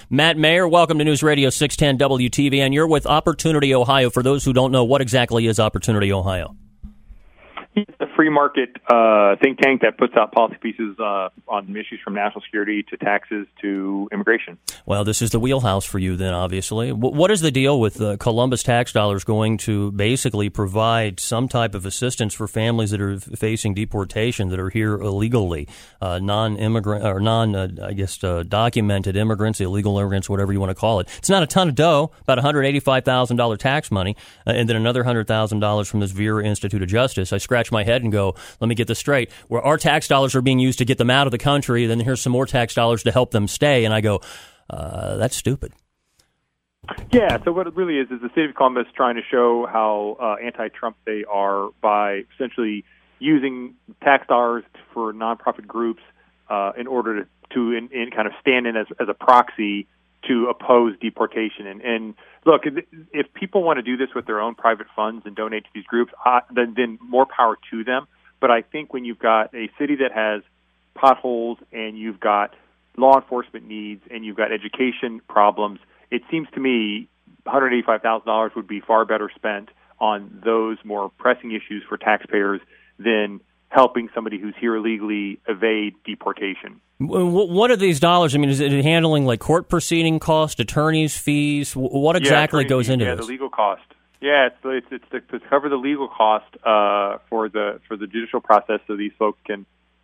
Matt Mayer, welcome to News Radio 610 WTVN. You're with Opportunity Ohio. For those who don't know, what exactly is Opportunity Ohio? It's a free market think tank that puts out policy pieces on issues from national security to taxes to immigration. Well, this is the wheelhouse for you then, obviously. What is the deal with Columbus tax dollars going to basically provide some type of assistance for families that are facing deportation that are here illegally, non-immigrant or documented immigrants, illegal immigrants, whatever you want to call it? It's not a ton of dough, about $185,000 tax money, and then another $100,000 from this Vera Institute of Justice. I scratch my head and go, let me get this straight, where our tax dollars are being used to get them out of the country, then here's some more tax dollars to help them stay, and I go, that's stupid. Yeah, so what it really is the city of Columbus trying to show how anti-Trump they are by essentially using tax dollars for nonprofit groups in order to kind of stand in as a proxy to oppose deportation. And look, if people want to do this with their own private funds and donate to these groups, then more power to them. But I think when you've got a city that has potholes and you've got law enforcement needs and you've got education problems, it seems to me $185,000 would be far better spent on those more pressing issues for taxpayers than helping somebody who's here illegally evade deportation. What are these dollars? I mean, is it handling like court proceeding costs, attorneys' fees? What exactly goes into this? Yeah, the legal cost. Yeah, it's to cover the legal cost for the judicial process, so these folks can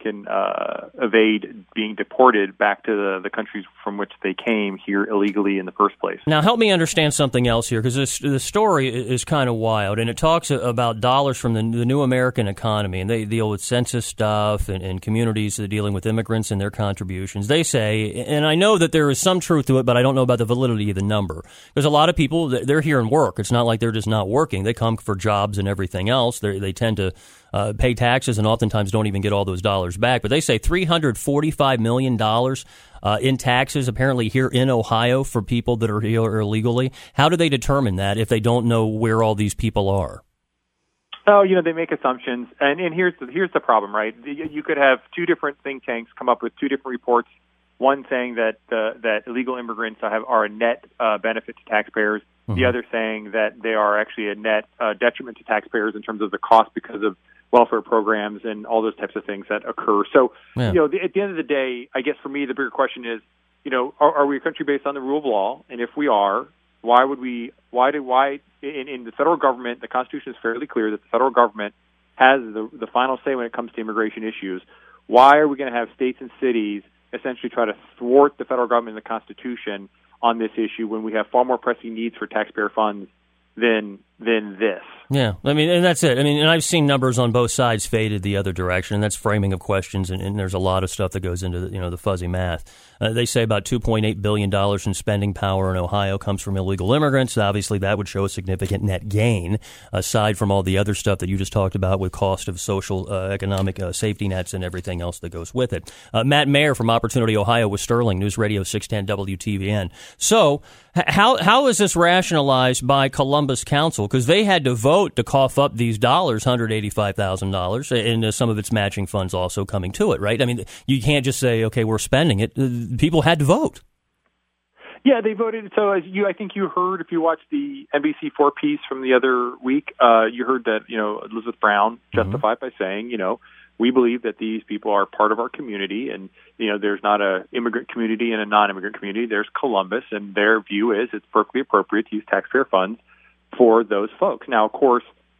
evade being deported back to the countries from which they came here illegally in the first place. Now, help me understand something else here, because the story is kind of wild, and it talks about dollars from the new American economy, and they deal with census stuff and communities that are dealing with immigrants and their contributions. They say, and I know that there is some truth to it, but I don't know about the validity of the number, because a lot of people, they're here and work. It's not like they're just not working. They come for jobs and everything else. They tend to pay taxes and oftentimes don't even get all those dollars back. But they say $345 million in taxes apparently here in Ohio for people that are here illegally. How do they determine that if they don't know where all these people are? Oh, they make assumptions. And here's the problem, right? You could have two different think tanks come up with two different reports, one saying that illegal immigrants are a net benefit to taxpayers, the other saying that they are actually a net detriment to taxpayers in terms of the cost because of welfare programs and all those types of things that occur. So, at the end of the day, I guess for me, the bigger question is, are we a country based on the rule of law? And if we are, why in the federal government, the Constitution is fairly clear that the federal government has the final say when it comes to immigration issues. Why are we going to have states and cities essentially try to thwart the federal government and the Constitution on this issue when we have far more pressing needs for taxpayer funds than this? Yeah, I mean, and that's it. I mean, and I've seen numbers on both sides faded the other direction, and that's framing of questions, and there's a lot of stuff that goes into the fuzzy math. They say about $2.8 billion in spending power in Ohio comes from illegal immigrants. Obviously, that would show a significant net gain, aside from all the other stuff that you just talked about with cost of social, economic safety nets and everything else that goes with it. Matt Mayer from Opportunity Ohio with Sterling, News Radio 610 WTVN. So how is this rationalized by Columbus Council? Because they had to vote to cough up these dollars, $185,000, and some of its matching funds also coming to it, right? I mean, you can't just say, okay, we're spending it. People had to vote. Yeah, they voted. So I think you heard, if you watched the NBC4 piece from the other week, you heard that, Elizabeth Brown justified by saying, we believe that these people are part of our community, and there's not a immigrant community and a non-immigrant community. There's Columbus, and their view is it's perfectly appropriate to use taxpayer funds for those folks. Now, of course,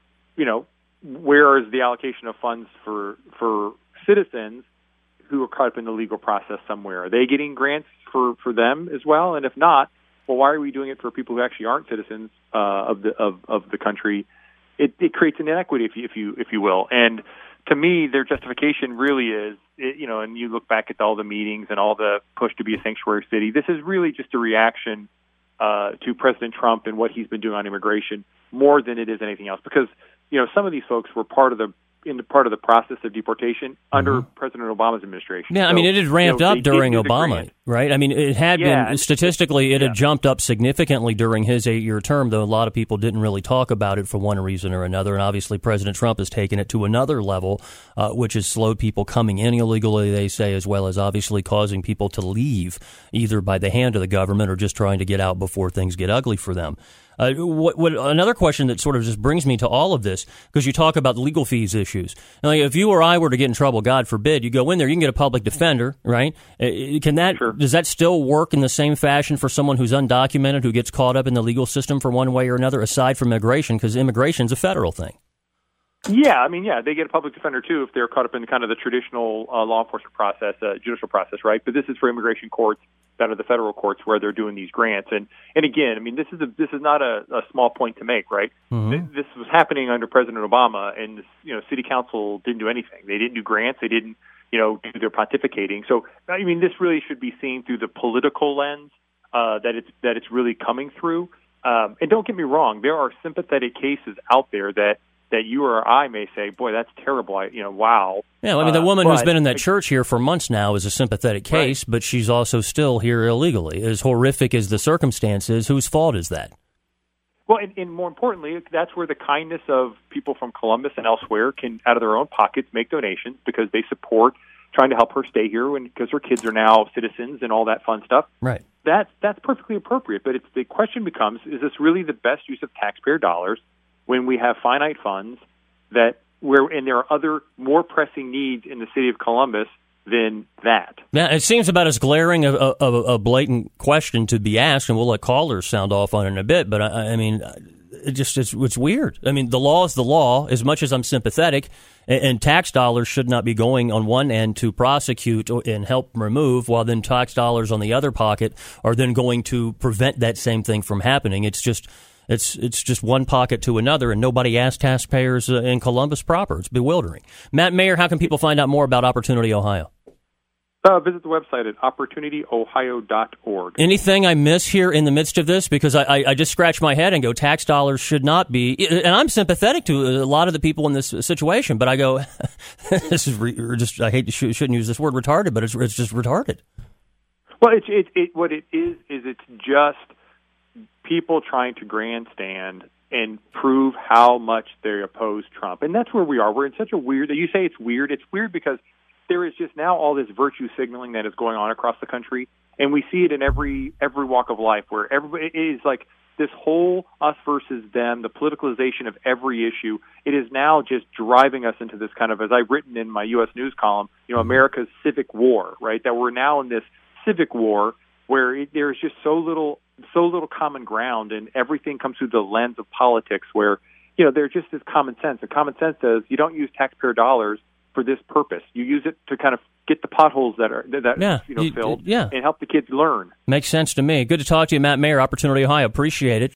where is the allocation of funds for citizens who are caught up in the legal process somewhere? Are they getting grants for them as well? And if not, well, why are we doing it for people who actually aren't citizens of the country? It creates an inequity, if you will. And to me, their justification really is, and you look back at all the meetings and all the push to be a sanctuary city, this is really just a reaction to President Trump and what he's been doing on immigration more than it is anything else. Because, some of these folks were part of the process of deportation under President Obama's administration. Yeah, so, I mean, it had ramped up during Obama. right? I mean, it had been, statistically, it had jumped up significantly during his 8-year term, though a lot of people didn't really talk about it for one reason or another. And obviously, President Trump has taken it to another level, which has slowed people coming in illegally, they say, as well as obviously causing people to leave, either by the hand of the government or just trying to get out before things get ugly for them. Another question that sort of just brings me to all of this, because you talk about legal fees issues. Like if you or I were to get in trouble, God forbid, you go in there, you can get a public defender, right? Does that still work in the same fashion for someone who's undocumented, who gets caught up in the legal system for one way or another, aside from immigration, because immigration's a federal thing? Yeah, I mean, they get a public defender, too, if they're caught up in kind of the traditional law enforcement process, judicial process, right? But this is for immigration courts that are the federal courts where they're doing these grants. And again, I mean, this is not a small point to make, right? Mm-hmm. This was happening under President Obama, and city council didn't do anything. They didn't do grants. They didn't, do their pontificating. So, I mean, this really should be seen through the political lens that it's really coming through. And don't get me wrong, there are sympathetic cases out there that you or I may say, boy, that's terrible. Wow. Yeah, I mean, the woman who's been in that church here for months now is a sympathetic case, right. But she's also still here illegally. As horrific as the circumstances, whose fault is that? Well, and more importantly, that's where the kindness of people from Columbus and elsewhere can, out of their own pockets, make donations because they support trying to help her stay here because her kids are now citizens and all that fun stuff. Right. That's perfectly appropriate. But the question becomes, is this really the best use of taxpayer dollars when we have finite funds and there are other more pressing needs in the city of Columbus than that? Yeah, it seems about as glaring a blatant question to be asked, and we'll let callers sound off on it in a bit, but I mean, it's weird. I mean, the law is the law, as much as I'm sympathetic, and tax dollars should not be going on one end to prosecute and help remove, while then tax dollars on the other pocket are then going to prevent that same thing from happening. It's just one pocket to another, and nobody asked taxpayers in Columbus proper. It's bewildering. Matt Mayer, how can people find out more about Opportunity Ohio? Visit the website at opportunityohio.org. Anything I miss here in the midst of this? Because I just scratch my head and go, tax dollars should not be, and I'm sympathetic to a lot of the people in this situation, but I go, this is shouldn't use this word retarded, but it's just retarded. Well, what it is it's just people trying to grandstand and prove how much they oppose Trump. And that's where we are. We're in such a weird, you say it's weird. It's weird because there is just now all this virtue signaling that is going on across the country. And we see it in every walk of life where everybody is like this whole us versus them, the politicalization of every issue. It is now just driving us into this kind of, as I've written in my U.S. News column, America's civic war, right? That we're now in this civic war where there's just so little common ground, and everything comes through the lens of politics where, there just is common sense. And common sense says you don't use taxpayer dollars for this purpose. You use it to kind of get the potholes filled and help the kids learn. Makes sense to me. Good to talk to you, Matt Mayer, Opportunity Ohio. Appreciate it.